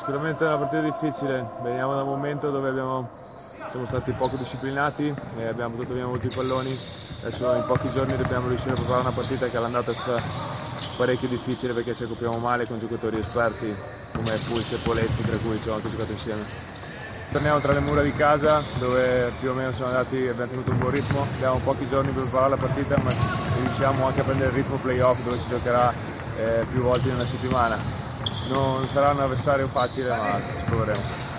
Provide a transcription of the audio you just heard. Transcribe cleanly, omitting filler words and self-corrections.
Sicuramente è una partita difficile, veniamo da un momento dove siamo stati poco disciplinati e abbiamo buttato via molti palloni. Adesso in pochi giorni dobbiamo riuscire a preparare una partita che all'andata è stata parecchio difficile perché ci occupiamo male con giocatori esperti come Pulse e Poletti, tra cui ci abbiamo anche giocato insieme. Torniamo tra le mura di casa dove più o meno abbiamo tenuto un buon ritmo, abbiamo pochi giorni per preparare la partita ma riusciamo anche a prendere il ritmo playoff dove si giocherà più volte in una settimana. Non sarà un avversario facile ma ci proveremo.